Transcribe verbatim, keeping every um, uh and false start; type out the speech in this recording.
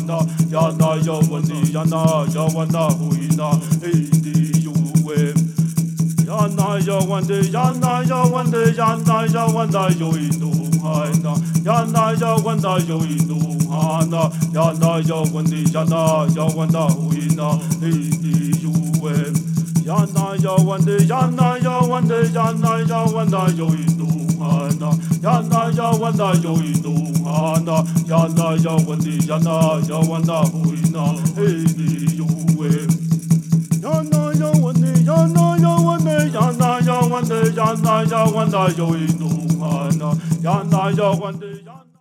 na ya na ya wandi ya na ya wanda huina indi yuwe ya na ya wandi ya na ya wandi ya na ya wanda yoinu haina ya na ya wanda yoinu hana ya na ya wandi ya na ya wanda huina indi yuwe ya na ya wandi ya na ya wandi ya na ya wanda yoinu hana ya na ya wanda yoinu hana ya na ya wandi ya na ya wanda huina indi yuwe ya na ya wandi ya na ya wandi ya na ya wandi ya na ya wanda yoinu hana ya na ya wandi ya